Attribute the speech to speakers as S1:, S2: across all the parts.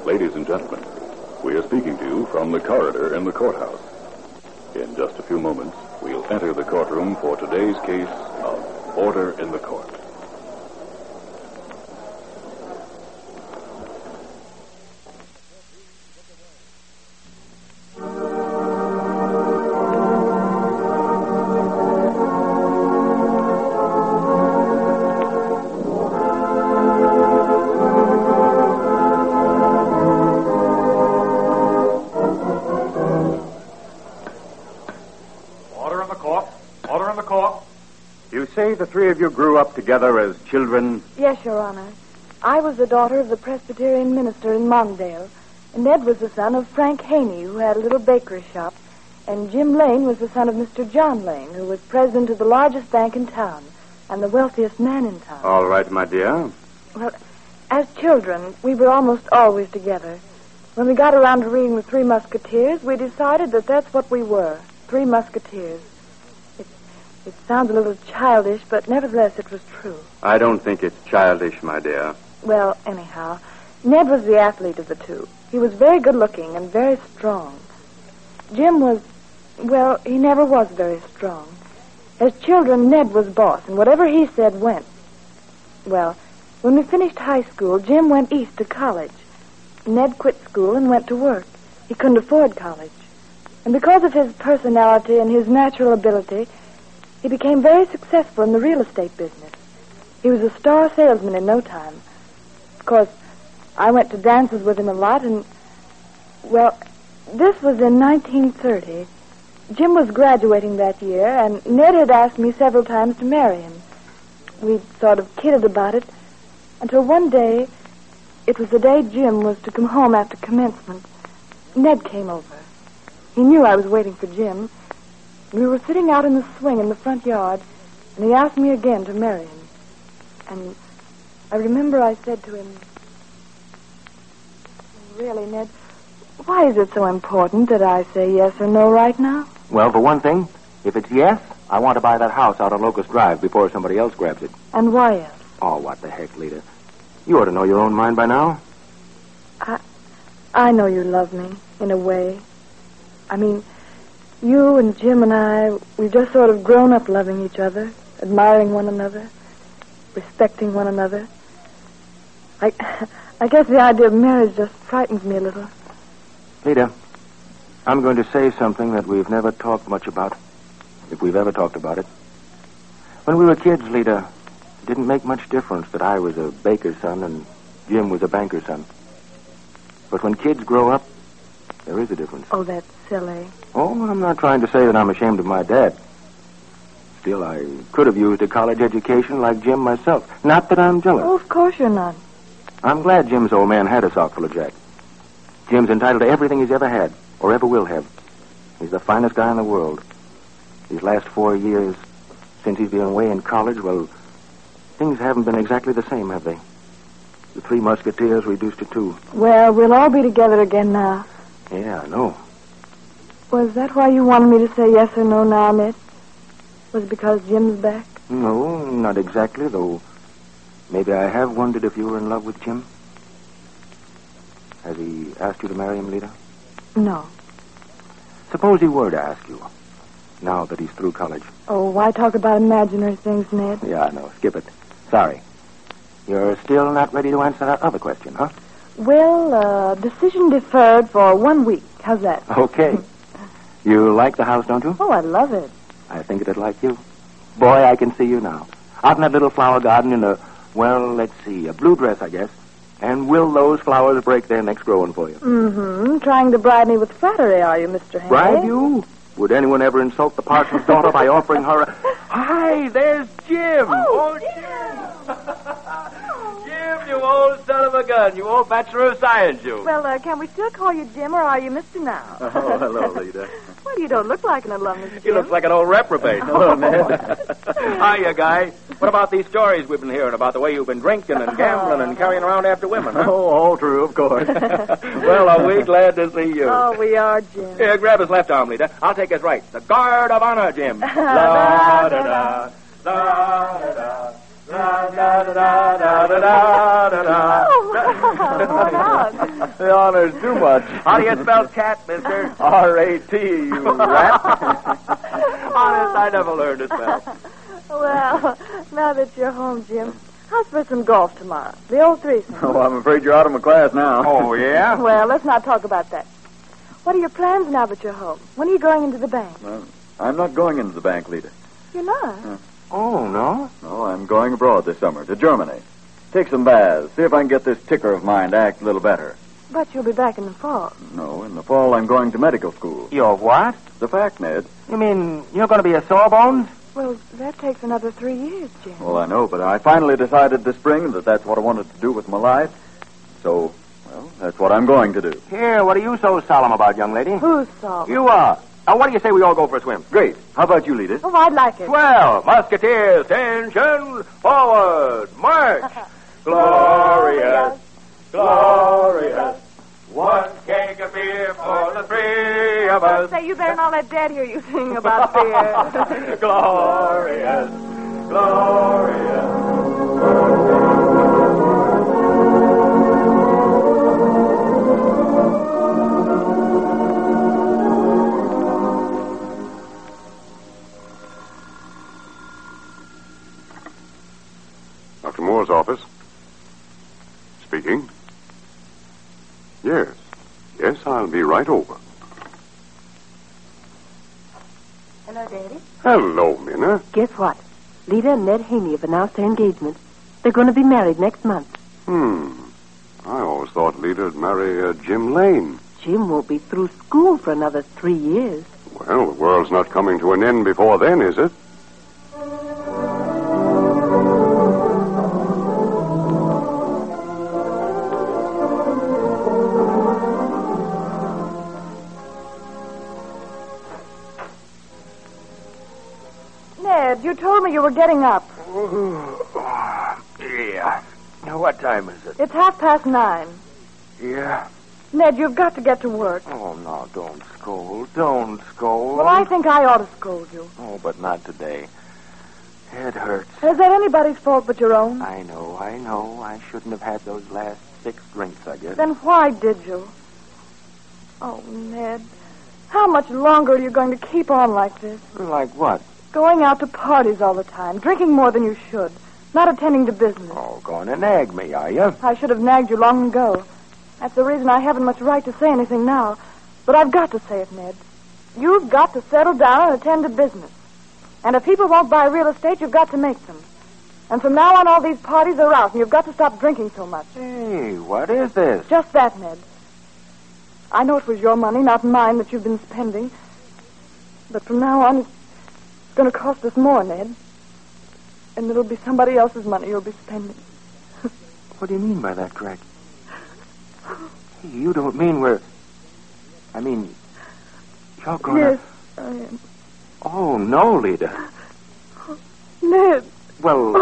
S1: Ladies and gentlemen, we are speaking to you from the corridor in the courthouse. In just a few moments, we'll enter the courtroom for today's case of Order in the Court.
S2: The three of you grew up together as children?
S3: Yes, Your Honor. I was the daughter of the Presbyterian minister in Mondale, and Ned was the son of Frank Haney, who had a little bakery shop, and Jim Lane was the son of Mr. John Lane, who was president of the largest bank in town and the wealthiest man in town.
S2: All right, my dear.
S3: Well, as children, we were almost always together. When we got around to reading The Three Musketeers, we decided that that's what we were, Three Musketeers. It sounds a little childish, but nevertheless it was true.
S2: I don't think it's childish, my dear.
S3: Well, anyhow, Ned was the athlete of the two. He was very good-looking and very strong. Jim was, well, he never was very strong. As children, Ned was boss, and whatever he said went. Well, when we finished high school, Jim went east to college. Ned quit school and went to work. He couldn't afford college. And because of his personality and his natural ability, he became very successful in the real estate business. He was a star salesman in no time. Of course, I went to dances with him a lot, and, well, this was in 1930. Jim was graduating that year, and Ned had asked me several times to marry him. We sort of kidded about it, until one day, it was the day Jim was to come home after commencement. Ned came over. He knew I was waiting for Jim. We were sitting out in the swing in the front yard, and he asked me again to marry him. And I remember I said to him, "Really, Ned, why is it so important that I say yes or no right now?"
S4: Well, for one thing, if it's yes, I want to buy that house out on Locust Drive before somebody else grabs it.
S3: And why else?
S4: Oh, what the heck, Lita. You ought to know your own mind by now.
S3: I know you love me, in a way. I mean, you and Jim and I, we've just sort of grown up loving each other, admiring one another, respecting one another. I guess the idea of marriage just frightens me a little.
S4: Lita, I'm going to say something that we've never talked much about, if we've ever talked about it. When we were kids, Lita, it didn't make much difference that I was a baker's son and Jim was a banker's son. But when kids grow up, there is a difference.
S3: Oh, that's silly.
S4: Oh, I'm not trying to say that I'm ashamed of my dad. Still, I could have used a college education like Jim myself. Not that I'm jealous.
S3: Oh, of course you're not.
S4: I'm glad Jim's old man had a sock full of Jack. Jim's entitled to everything he's ever had, or ever will have. He's the finest guy in the world. These last 4 years, since he's been away in college, well, things haven't been exactly the same, have they? The Three Musketeers reduced to 2.
S3: Well, we'll all be together again now.
S4: Yeah, I know.
S3: Was that why you wanted me to say yes or no now, Ned? Was it because Jim's back?
S4: No, not exactly, though maybe I have wondered if you were in love with Jim. Has he asked you to marry him, Lita?
S3: No.
S4: Suppose he were to ask you, now that he's through college.
S3: Oh, why talk about imaginary things, Ned?
S4: Yeah, I know. Skip it. Sorry. You're still not ready to answer that other question, huh?
S3: Well, decision deferred for 1 week. How's that?
S4: Okay. You like the house, don't you?
S3: Oh, I love it.
S4: I think it'd like you. Boy, I can see you now. Out in that little flower garden in a, well, let's see, a blue dress, I guess. And will those flowers break their necks growing for you?
S3: Mm-hmm. Trying to bribe me with flattery, are you, Mr. Henry?
S4: Bribe you? Would anyone ever insult the parson's daughter by offering her a... Hi, there's Jim.
S3: Oh,
S5: Jim, you old son of a gun. You old Bachelor of Science, you.
S3: Well, can we still call you Jim, or are you Mr. Now?
S5: Oh, hello, Lita.
S3: Well, you don't look like an alumnus, Jim.
S5: You look like an old reprobate. Hello, Ned. Hiya, guy. What about these stories we've been hearing about the way you've been drinking and gambling and carrying around after women, huh?
S4: Oh, all true, of course.
S5: Well, are we glad to see you.
S3: Oh, we are, Jim.
S5: Here, grab his left arm, Lita. I'll take his right. The Guard of Honor, Jim. La-da-da, la-da-da. La, da, da, da, da, da, da, da.
S3: Oh,
S6: The honor's too much.
S5: How do you spell cat, mister?
S6: R-A-T, you rat.
S5: Honest, I never learned to spell.
S3: Well, now that you're home, Jim, how's for some golf tomorrow? The old threesome.
S6: Oh, I'm afraid you're out of my class now.
S5: Oh, yeah?
S3: Well, let's not talk about that. What are your plans now that you're home? When are you going into the bank?
S6: I'm not going into the bank, Lita.
S3: You're not?
S4: Oh, no?
S6: No, I'm going abroad this summer, to Germany. Take some baths, see if I can get this ticker of mine to act a little better.
S3: But you'll be back in the fall.
S6: No, in the fall I'm going to medical school.
S4: You're what?
S6: The fact, Ned.
S4: You mean you're going to be a sawbones?
S3: Well, that takes another 3 years, Jim.
S6: Well, I know, but I finally decided this spring that that's what I wanted to do with my life. So, well, that's what I'm going to do.
S4: Here, what are you so solemn about, young lady?
S3: Who's soft?
S4: You are. Now, what do you say we all go for a swim?
S6: Great. How about you, Lita?
S3: Oh, I'd like it.
S5: Swell! Musketeers, attention, forward, march! Glorious, glorious, one keg of beer for the three of us.
S3: Say, you better not let Dad hear you sing about beer.
S5: Glorious, glorious.
S1: Dr. Moore's office. Speaking. Yes. Yes, I'll be right over.
S7: Hello, Daddy.
S1: Hello, Minna.
S7: Guess what? Lita and Ned Haney have announced their engagement. They're going to be married next month.
S1: I always thought Lita'd marry Jim Lane.
S7: Jim won't be through school for another 3 years.
S1: Well, the world's not coming to an end before then, is it?
S3: Ned, you told me you were getting up.
S5: Yeah. Now, what time is it?
S3: It's 9:30.
S5: Yeah.
S3: Ned, you've got to get to work.
S4: Oh, no, don't scold. Don't scold.
S3: Well, I think I ought to scold you.
S4: Oh, but not today. Head hurts.
S3: Is that anybody's fault but your own?
S4: I know. I shouldn't have had those last 6 drinks, I guess.
S3: Then why did you? Oh, Ned, how much longer are you going to keep on like this?
S4: Like what?
S3: Going out to parties all the time, drinking more than you should, not attending to business.
S4: Oh, going to nag me, are you?
S3: I should have nagged you long ago. That's the reason I haven't much right to say anything now. But I've got to say it, Ned. You've got to settle down and attend to business. And if people won't buy real estate, you've got to make them. And from now on, all these parties are out, and you've got to stop drinking so much.
S4: Hey, what is this?
S3: Just that, Ned. I know it was your money, not mine, that you've been spending. But from now on, it's going to cost us more, Ned. And it'll be somebody else's money you'll be spending.
S4: What do you mean by that, Greg? You don't mean you're going to...
S3: Yes, I am.
S4: Oh, no, Lita.
S3: Ned.
S4: Well,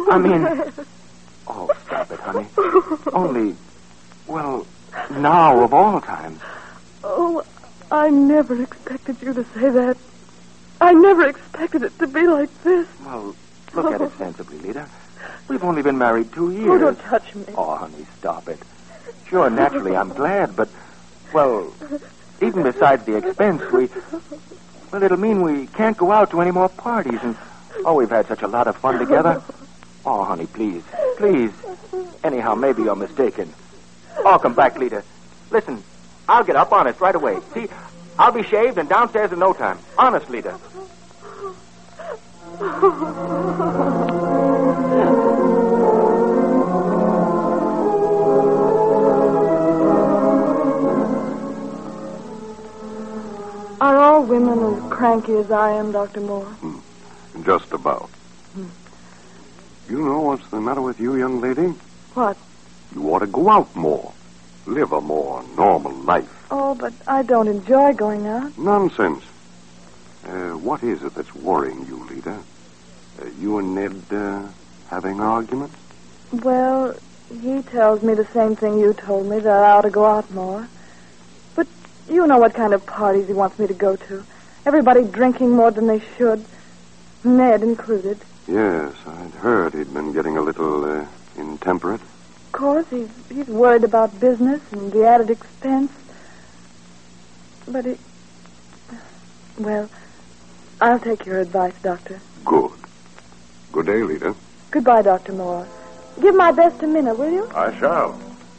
S4: Oh, stop it, honey. Only, now of all times.
S3: Oh, I never expected you to say that. I never expected it to be like this.
S4: Well, look at it sensibly, Lita. We've only been married 2 years.
S3: Oh, don't touch me.
S4: Oh, honey, stop it. Sure, naturally, I'm glad, but, even besides the expense, it'll mean we can't go out to any more parties, and, we've had such a lot of fun together. Oh, honey, please. Anyhow, maybe you're mistaken. Oh, come back, Lita. Listen, I'll get up, honest, right away. See, I'll be shaved and downstairs in no time. Honest, Lita.
S3: Are all women as cranky as I am, Dr. Moore?
S1: Just about. You know what's the matter with you, young lady?
S3: What?
S1: You ought to go out more. Live a more normal life.
S3: Oh, but I don't enjoy going out.
S1: Nonsense. What is it that's worrying you, Lita? You and Ned having arguments?
S3: Well, he tells me the same thing you told me, that I ought to go out more. But you know what kind of parties he wants me to go to. Everybody drinking more than they should. Ned included.
S1: Yes, I'd heard he'd been getting a little intemperate.
S3: course, he's worried about business and the added expense. But well, I'll take your advice, Doctor.
S1: Good. Good day, Lita.
S3: Goodbye, Dr. Moore. Give my best to Minna, will you?
S1: I shall.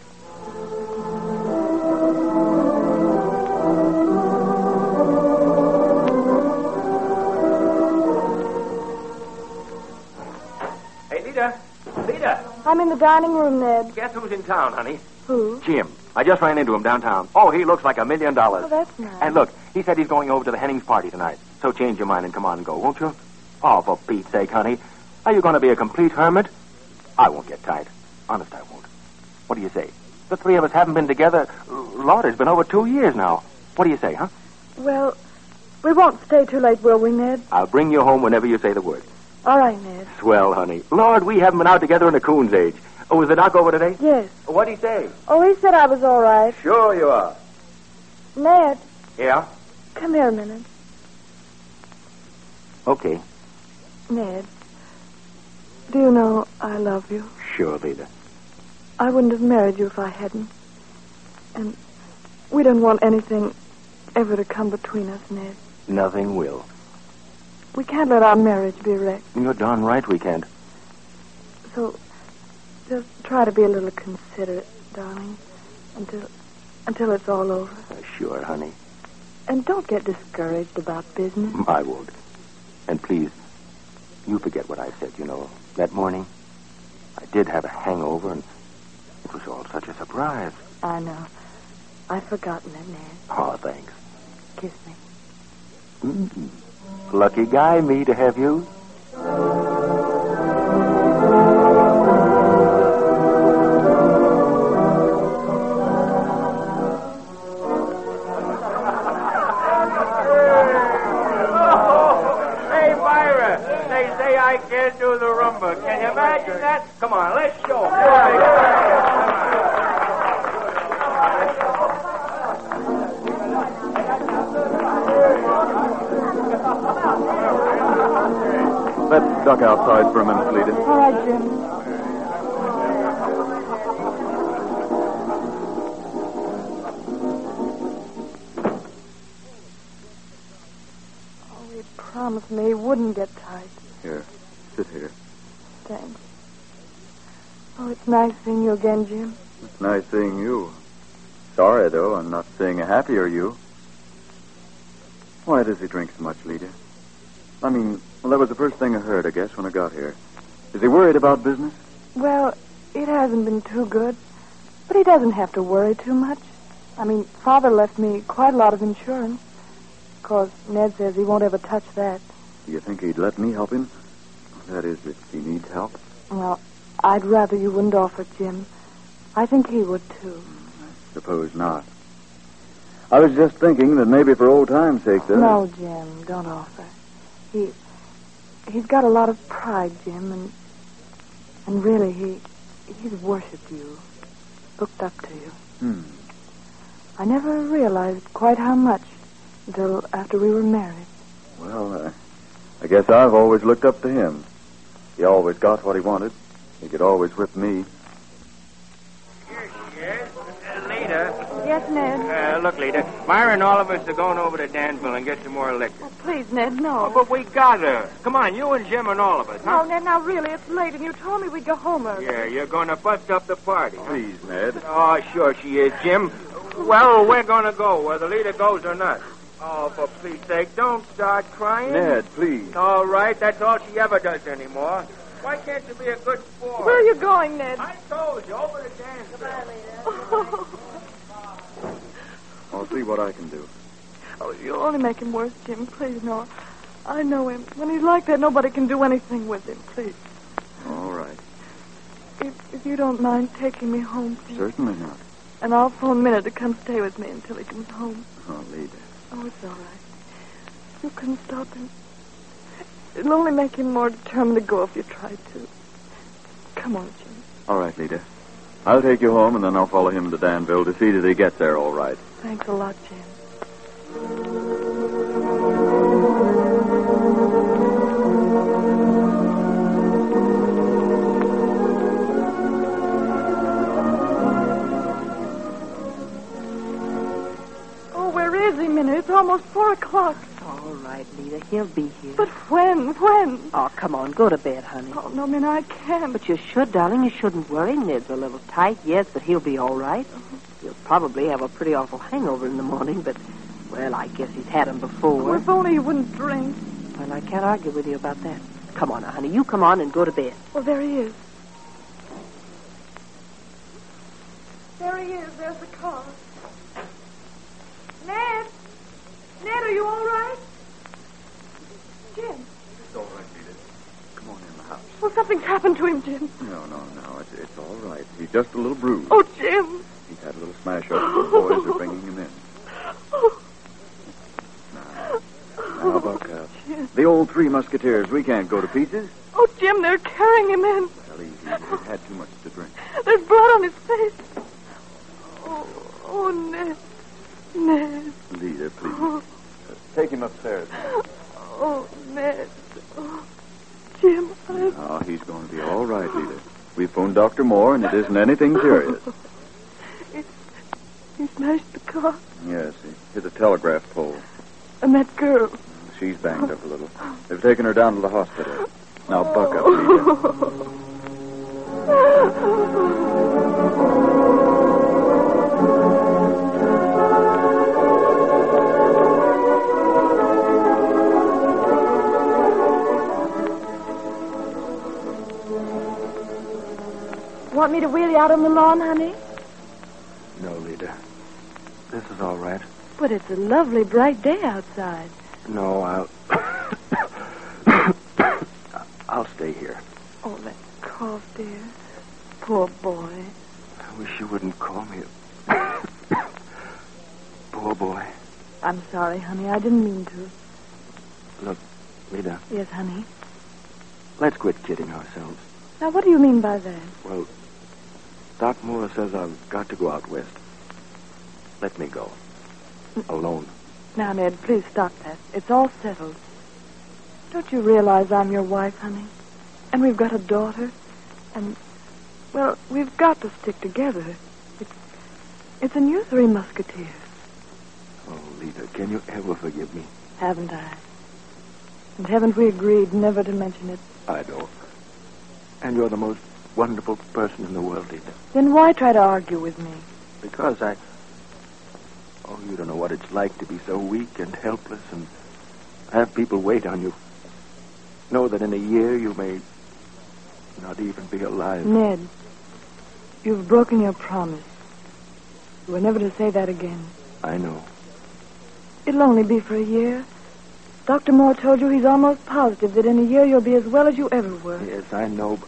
S5: Hey, Lita. Lita.
S3: I'm in the dining room, Ned.
S5: Guess who's in town, honey?
S3: Who?
S4: Jim. I just ran into him downtown. Oh, he looks like $1 million.
S3: Oh, that's nice.
S4: And look, he said he's going over to the Hennings party tonight. So change your mind and come on and go, won't you? Oh, for Pete's sake, honey. Are you going to be a complete hermit? I won't get tight. Honest, I won't. What do you say? The three of us haven't been together. Lord, it's been over 2 years now. What do you say, huh?
S3: Well, we won't stay too late, will we, Ned?
S4: I'll bring you home whenever you say the word.
S3: All right, Ned.
S4: Swell, honey. Lord, we haven't been out together in a coon's age. Oh, was the doc over today?
S3: Yes.
S5: What'd he say?
S3: Oh, he said I was all right.
S5: Sure you are.
S3: Ned,
S4: Yeah?
S3: come here a minute.
S4: Okay.
S3: Ned, do you know I love you?
S4: Sure, Lita.
S3: I wouldn't have married you if I hadn't. And we don't want anything ever to come between us, Ned.
S4: Nothing will.
S3: We can't let our marriage be wrecked.
S4: You're darn right we can't.
S3: So just try to be a little considerate, darling, until it's all over.
S4: Sure, honey.
S3: And don't get discouraged about business.
S4: I won't. And please, you forget what I said, that morning. I did have a hangover, and it was all such a surprise.
S3: I know. I've forgotten it, Ned.
S4: Oh, thanks.
S3: Kiss me.
S4: Mm-hmm. Lucky guy, me, to have you.
S5: Hey, Myra. They say I can't do the rumba. Can you imagine that? Come on, let's show 'em.
S6: Let's duck outside for a minute, Lita.
S3: All right, Jim. Oh, he promised me he wouldn't get tight.
S6: Here, sit here.
S3: Thanks. Oh, it's nice seeing you again, Jim.
S6: It's nice seeing you. Sorry, though, I'm not seeing a happier you. Why does he drink so much, Lita? I mean, well, that was the first thing I heard, I guess, when I got here. Is he worried about business?
S3: Well, it hasn't been too good, but he doesn't have to worry too much. I mean, Father left me quite a lot of insurance. Of course, Ned says he won't ever touch that.
S6: Do you think he'd let me help him? That is, if he needs help.
S3: Well, I'd rather you wouldn't offer, Jim. I think he would, too.
S6: I suppose not. I was just thinking that maybe for old time's sake, though.
S3: No, Jim, don't offer. He's got a lot of pride, Jim, and really, he's worshipped you, looked up to you. I never realized quite how much until after we were married.
S6: Well, I guess I've always looked up to him. He always got what he wanted. He could always whip me.
S5: Here she is. Lita.
S3: Yes, Ned.
S5: Look, Lita. Myra and all of us are going over to Danville and get some more liquor.
S3: Oh, please, Ned, no.
S5: Oh, but we got her. Come on, you and Jim and all of us, huh?
S3: No, Ned, now really, it's late, and you told me we'd go home early.
S5: Yeah, you're going to bust up the party. Huh?
S6: Please, Ned.
S5: Oh, sure she is, Jim. Well, we're going to go, whether Lita goes or not. Oh, for Pete's sake, don't start crying.
S6: Ned, please.
S5: All right, that's all she ever does anymore. Why can't you be a good sport?
S3: Where are you going, Ned?
S5: I told you, over to Danville.
S3: Oh,
S6: I'll see what I can do.
S3: you'll only make him worse, Jim. Please, no. I know him. When he's like that, nobody can do anything with him. Please.
S6: All right.
S3: If you don't mind taking me home, please.
S6: Certainly not.
S3: And I'll phone Minna to come stay with me until he comes home.
S6: I'll leave it.
S3: Oh, it's all right. You couldn't stop him. It'll only make him more determined to go if you tried to. Come on, Jim.
S6: All right, Lita. I'll take you home, and then I'll follow him to Danville to see that he gets there all right.
S3: Thanks a lot, Jim. o'clock.
S7: All right, Lita. He'll be here.
S3: But when? When?
S7: Oh, come on. Go to bed, honey.
S3: Oh, no, Minna, I can't.
S7: But you should, darling. You shouldn't worry. Ned's a little tight, yes, but he'll be all right. He'll probably have a pretty awful hangover in the morning, but, well, I guess he's had 'em before.
S3: Oh, if only he wouldn't drink.
S7: Well, I can't argue with you about that. Come on now, honey. You come on and go to bed.
S3: Well, there he is. There he is. There's the car. Ned? Ned, are you all right? Jim.
S6: It's all right, Lita. Come on in the house.
S3: Well, something's happened to him, Jim.
S6: No. It's all right. He's just a little bruised.
S3: Oh, Jim.
S6: He's had a little smash up. The boys are bringing him in.
S3: Oh,
S6: Now, Buck, the old Three Musketeers, we can't go to pieces.
S3: oh, Jim, they're carrying him in.
S6: Well, he's had too much to drink.
S3: There's blood on his face. Oh, Ned. Ned.
S6: Lita, please. Take him upstairs.
S3: Oh, Ned. Oh, Jim,
S6: Oh, he's going to be all right, Lita. We phoned Dr. Moore, and it isn't anything serious.
S3: He smashed the car.
S6: Yes, he hit a telegraph pole.
S3: And that girl.
S6: She's banged up a little. They've taken her down to the hospital. Now, buck up, Lita.
S3: Want me to wheel you out on the lawn, honey?
S4: No, Lita. This is all right.
S3: But it's a lovely, bright day outside.
S4: No, I'll stay here.
S3: Oh, that cough, dear. Poor boy.
S4: I wish you wouldn't call me poor boy.
S3: I'm sorry, honey. I didn't mean to.
S4: Look, Lita,
S3: Yes, honey.
S4: let's quit kidding ourselves.
S3: Now, what do you mean by that?
S4: Well, Doc Moore says I've got to go out west. Let me go. Alone.
S3: Now, Ned, please stop that. It's all settled. Don't you realize I'm your wife, honey? And we've got a daughter. And, well, we've got to stick together. It's a new Three Musketeers.
S4: Oh, Lita, can you ever forgive me?
S3: Haven't I? And haven't we agreed never to mention it?
S4: I don't. And you're the most wonderful person in the world, Lita.
S3: Then why try to argue with me?
S4: Because Oh, you don't know what it's like to be so weak and helpless and have people wait on you. Know that in a year you may not even be alive.
S3: Ned, you've broken your promise. You were never to say that again.
S4: I know.
S3: It'll only be for a year. Dr. Moore told you he's almost positive that in a year you'll be as well as you ever were.
S4: Yes, I know.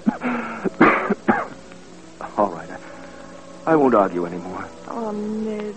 S4: All right. I won't argue anymore.
S3: Oh, Ned.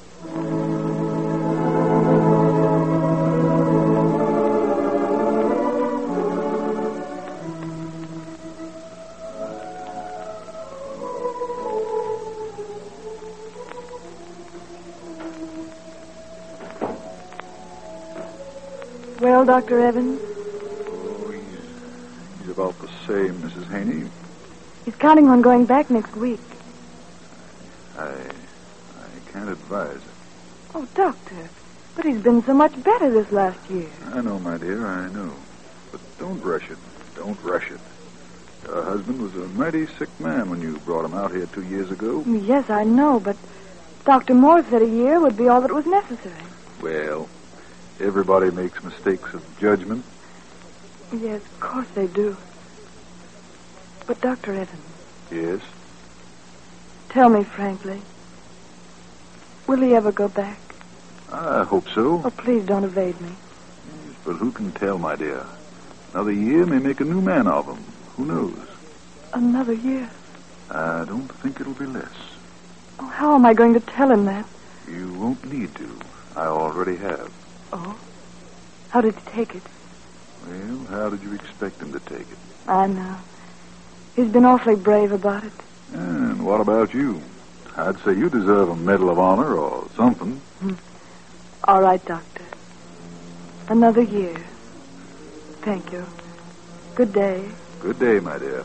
S3: Well, Dr. Evans?
S1: Oh, he's about the same, Mrs. Haney.
S3: He's counting on going back next week.
S1: I can't advise it.
S3: Oh, Doctor, but he's been so much better this last year.
S1: I know, my dear, I know. But don't rush it. Don't rush it. Your husband was a mighty sick man when you brought him out here 2 years ago.
S3: Yes, I know, but Dr. Moore said a year would be all that was necessary.
S1: Well, everybody makes mistakes of judgment.
S3: Yes, of course they do. But, Dr. Evans,
S1: Yes.
S3: tell me frankly, will he ever go back?
S1: I hope so.
S3: Oh, please don't evade me.
S1: Yes, but who can tell, my dear? Another year may make a new man of him. Who knows?
S3: Another year?
S1: I don't think it'll be less.
S3: Oh, how am I going to tell him that?
S1: You won't need to. I already have.
S3: Oh? How did he take it?
S1: Well, how did you expect him to take it?
S3: I know. He's been awfully brave about it.
S1: And what about you? I'd say you deserve a Medal of Honor or something.
S3: All right, Doctor. Another year. Thank you. Good day.
S1: Good day, my dear.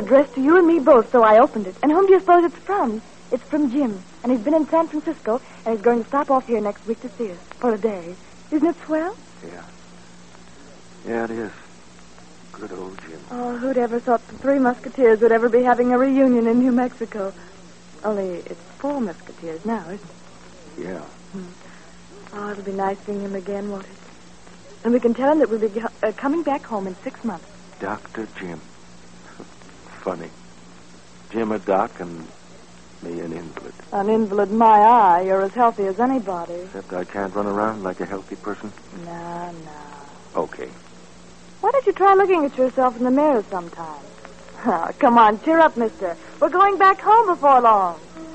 S3: addressed to you and me both, so I opened it. And whom do you suppose it's from? It's from Jim. And he's been in San Francisco, and he's going to stop off here next week to see us for a day. Isn't it swell?
S4: Yeah. Yeah, it is. Good old Jim.
S3: Oh, who'd ever thought the Three Musketeers would ever be having a reunion in New Mexico? Only it's 4 Musketeers now, isn't it?
S4: Yeah.
S3: Oh, it'll be nice seeing him again, won't it? And we can tell him that we'll be coming back home in 6 months.
S4: Dr. Jim. Funny. Jim a doc and me an invalid.
S3: An invalid, my eye. You're as healthy as anybody.
S4: Except I can't run around like a healthy person.
S3: No.
S4: Okay.
S3: Why don't you try looking at yourself in the mirror sometime? Oh, come on, cheer up, mister. We're going back home before long.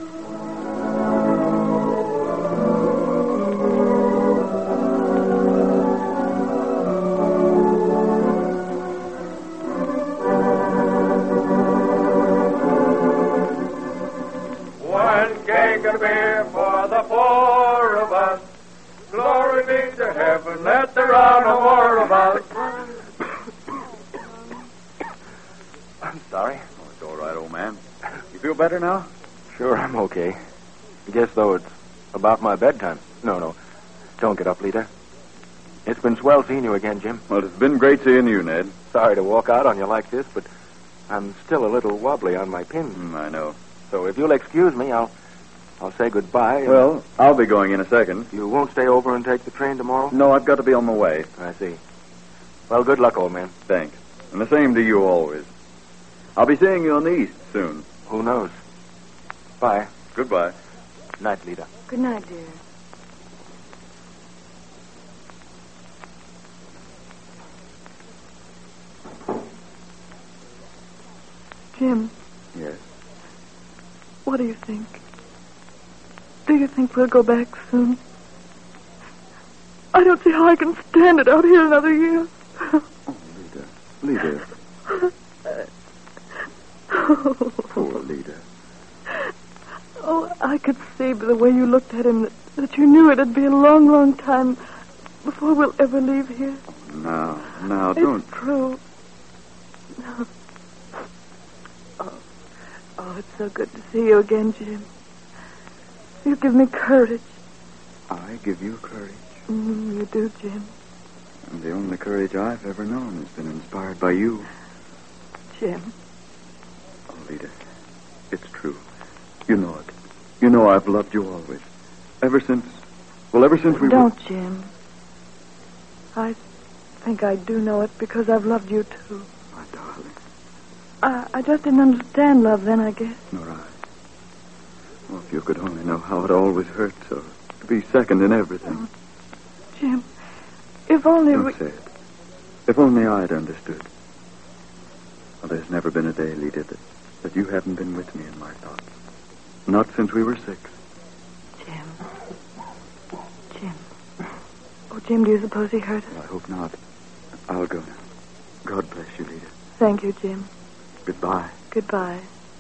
S5: One keg of beer for the 4 of us. Glory be to heaven that there are no more of us.
S4: I'm sorry.
S6: Oh, it's all right, old man. You feel better now?
S4: Sure, I'm okay. Guess, though, it's about my bedtime. No. Don't get up, Lita. It's been swell seeing you again, Jim.
S6: Well, it's been great seeing you, Ned.
S4: Sorry to walk out on you like this, but I'm still a little wobbly on my pins.
S6: I know.
S4: So if you'll excuse me, I'll say goodbye. and-
S6: Well, I'll be going in a second.
S4: You won't stay over and take the train tomorrow?
S6: No, I've got to be on my way.
S4: I see. Well, good luck, old man.
S6: Thanks. And the same to you always. I'll be seeing you on the east soon.
S4: Who knows? Bye.
S6: Goodbye.
S4: Night, Lita.
S3: Good night, dear. Jim,
S6: Yes.
S3: what do you think? Do you think we'll go back soon? I don't see how I can stand it out here another year.
S6: Oh, Lita. Poor Lita.
S3: Oh, I could see by the way you looked at him that you knew it'd be a long, long time before we'll ever leave here.
S6: Now, don't.
S3: It's true. No. Oh, it's so good to see you again, Jim. You give me courage.
S6: I give you courage.
S3: You do, Jim.
S6: And the only courage I've ever known has been inspired by you.
S3: Jim.
S6: Oh, Lita, it's true. You know it. You know I've loved you always. Ever since we
S3: Don't, Jim. I think I do know it because I've loved you, too.
S6: My darling.
S3: I just didn't understand love then, I guess.
S6: Nor I. Oh, if you could only know how it always hurt so. To be second in everything.
S3: Jim, if only
S6: Don't say it. If only I'd understood. Well, there's never been a day, Lita, that you haven't been with me in my thoughts. Not since we were 6.
S3: Jim. Oh, Jim, do you suppose he hurt us?
S6: Well, I hope not. I'll go now. God bless you, Lita.
S3: Thank you, Jim.
S6: Goodbye.
S3: Goodbye.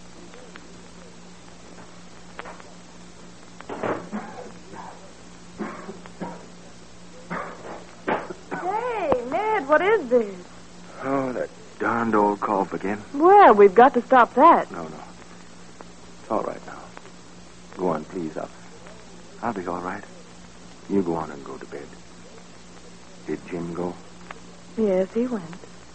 S3: Hey, Ned, what is this?
S4: Oh, that darned old cough again.
S3: Well, we've got to stop that.
S4: No. It's all right now. Go on, please. I'll be all right. You go on and go to bed. Did Jim go?
S3: Yes, he went.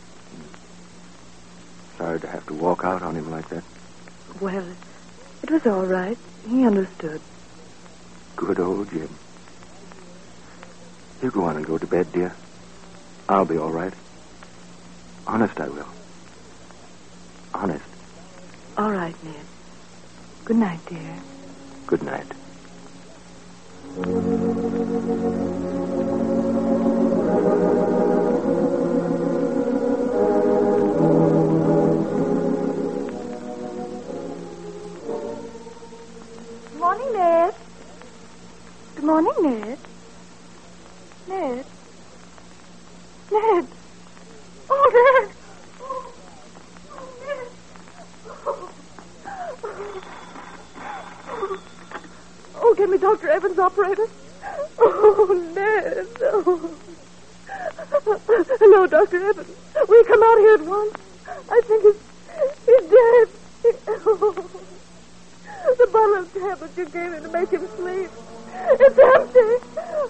S4: Sorry to have to walk out on him like that.
S3: Well, it was all right. He understood.
S4: Good old Jim. You go on and go to bed, dear. I'll be all right. Honest, I will. Honest.
S3: All right, Ned. Good night, dear.
S4: Good night.
S3: Good morning, Ned. Good morning, Ned. Ned. Ned. Oh, Ned. Oh, get me Dr. Evans, operator. Oh, Ned. Oh. Hello, Dr. Evans. Will you come out here at once? I think he's dead. dead. The bottle of tablets you gave him to make him sleep. It's empty.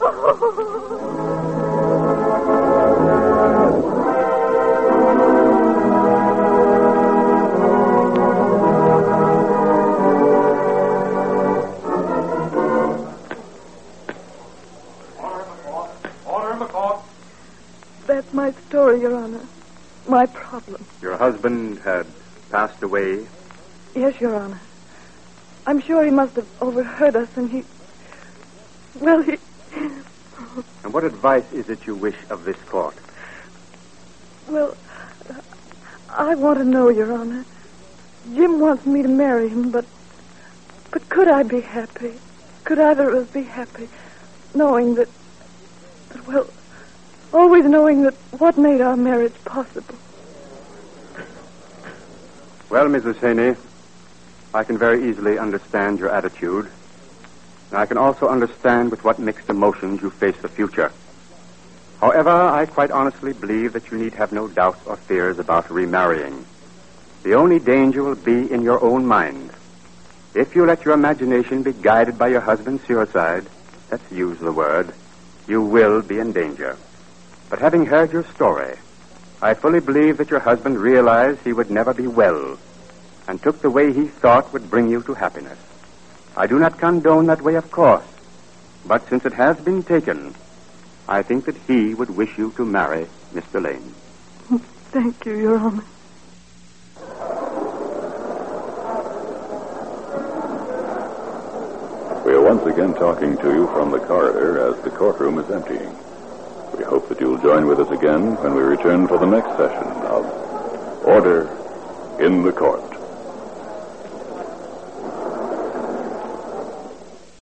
S2: Order in the court.
S3: That's my story, Your Honor. My problem.
S2: Your husband had passed away.
S3: Yes, Your Honor. I'm sure he must have overheard us, and he... Well, he...
S2: And what advice is it you wish of this court?
S3: Well, I want to know, Your Honor. Jim wants me to marry him, but could I be happy? Could either of us be happy, knowing that, well, always knowing that what made our marriage possible?
S2: Well, Mrs. Haney, I can very easily understand your attitude. And I can also understand with what mixed emotions you face the future. However, I quite honestly believe that you need have no doubts or fears about remarrying. The only danger will be in your own mind. If you let your imagination be guided by your husband's suicide, let's use the word, you will be in danger. But having heard your story, I fully believe that your husband realized he would never be well and took the way he thought would bring you to happiness. I do not condone that way, of course, but since it has been taken, I think that he would wish you to marry Mr. Lane.
S3: Thank you, Your Honor.
S1: We are once again talking to you from the corridor as the courtroom is emptying. We hope that you'll join with us again when we return for the next session of Order in the Court.